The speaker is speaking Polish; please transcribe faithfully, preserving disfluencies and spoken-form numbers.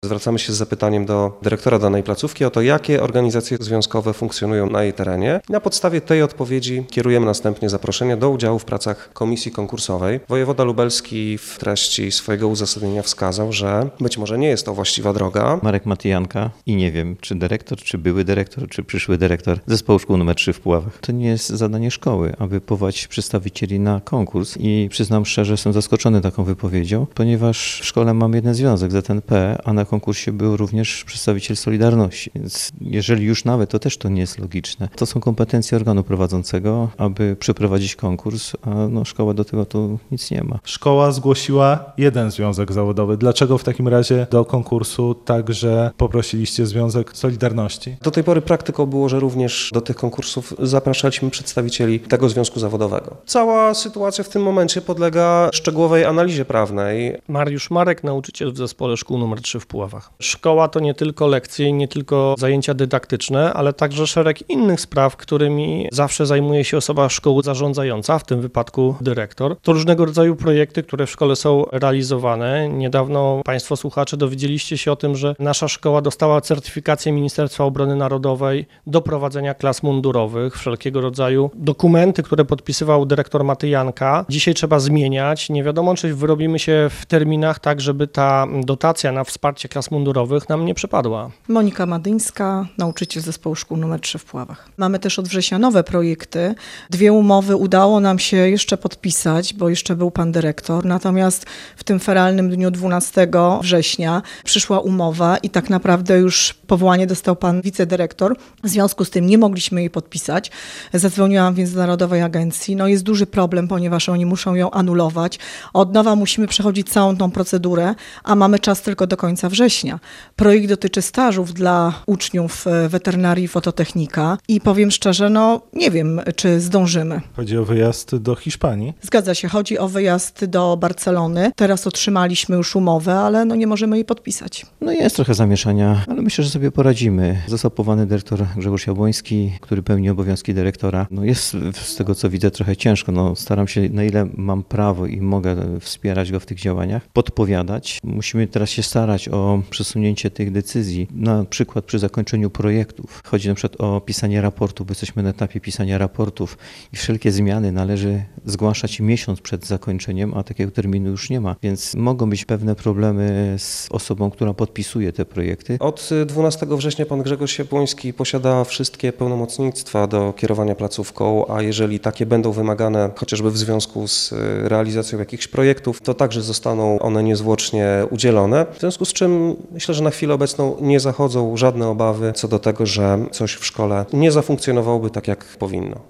Zwracamy się z zapytaniem do dyrektora danej placówki o to, jakie organizacje związkowe funkcjonują na jej terenie. Na podstawie tej odpowiedzi kierujemy następnie zaproszenie do udziału w pracach komisji konkursowej. Wojewoda lubelski w treści swojego uzasadnienia wskazał, że być może nie jest to właściwa droga. Marek Matyjanka i nie wiem, czy dyrektor, czy były dyrektor, czy przyszły dyrektor zespołu szkół numer trzy w Puławach. To nie jest zadanie szkoły, aby powołać przedstawicieli na konkurs i przyznam szczerze, jestem zaskoczony taką wypowiedzią, ponieważ w szkole mam jeden związek, Z N P, a na konkursie był również przedstawiciel Solidarności. Więc jeżeli już nawet, to też to nie jest logiczne. To są kompetencje organu prowadzącego, aby przeprowadzić konkurs, a no, szkoła do tego to nic nie ma. Szkoła zgłosiła jeden związek zawodowy. Dlaczego w takim razie do konkursu także poprosiliście Związek Solidarności? Do tej pory praktyką było, że również do tych konkursów zapraszaliśmy przedstawicieli tego związku zawodowego. Cała sytuacja w tym momencie podlega szczegółowej analizie prawnej. Mariusz Marek, nauczyciel w zespole szkół numer trzy w Puławach. Szkoła to nie tylko lekcje i nie tylko zajęcia dydaktyczne, ale także szereg innych spraw, którymi zawsze zajmuje się osoba szkoły zarządzająca, w tym wypadku dyrektor. To różnego rodzaju projekty, które w szkole są realizowane. Niedawno Państwo słuchacze dowiedzieliście się o tym, że nasza szkoła dostała certyfikację Ministerstwa Obrony Narodowej do prowadzenia klas mundurowych, wszelkiego rodzaju dokumenty, które podpisywał dyrektor Matyjanka. Dzisiaj trzeba zmieniać. Nie wiadomo, czy wyrobimy się w terminach tak, żeby ta dotacja na wsparcie klas mundurowych nam nie przypadła. Monika Madyńska, nauczyciel zespołu szkół numer trzy w Puławach. Mamy też od września nowe projekty. Dwie umowy udało nam się jeszcze podpisać, bo jeszcze był pan dyrektor. Natomiast w tym feralnym dniu dwunastego września przyszła umowa i tak naprawdę już powołanie dostał pan wicedyrektor. W związku z tym nie mogliśmy jej podpisać. Zadzwoniłam więc do Narodowej Agencji. No jest duży problem, ponieważ oni muszą ją anulować. Od nowa musimy przechodzić całą tą procedurę, a mamy czas tylko do końca września. Projekt dotyczy stażów dla uczniów weterynarii i fototechnika i powiem szczerze, no nie wiem, czy zdążymy. Chodzi o wyjazd do Hiszpanii. Zgadza się, chodzi o wyjazd do Barcelony. Teraz otrzymaliśmy już umowę, ale no nie możemy jej podpisać. No jest trochę zamieszania, ale myślę, że sobie poradzimy. Został powołany dyrektor Grzegorz Jabłoński, który pełni obowiązki dyrektora. No jest z tego, co widzę, trochę ciężko. No staram się, na ile mam prawo i mogę wspierać go w tych działaniach, podpowiadać. Musimy teraz się starać o przesunięcie tych decyzji, na przykład przy zakończeniu projektów. Chodzi na przykład o pisanie raportów, bo jesteśmy na etapie pisania raportów i wszelkie zmiany należy zgłaszać miesiąc przed zakończeniem, a takiego terminu już nie ma, więc mogą być pewne problemy z osobą, która podpisuje te projekty. Od dwunastego września pan Grzegorz Jabłoński posiada wszystkie pełnomocnictwa do kierowania placówką, a jeżeli takie będą wymagane chociażby w związku z realizacją jakichś projektów, to także zostaną one niezwłocznie udzielone. W związku z czym myślę, że na chwilę obecną nie zachodzą żadne obawy co do tego, że coś w szkole nie zafunkcjonowałoby tak, jak powinno.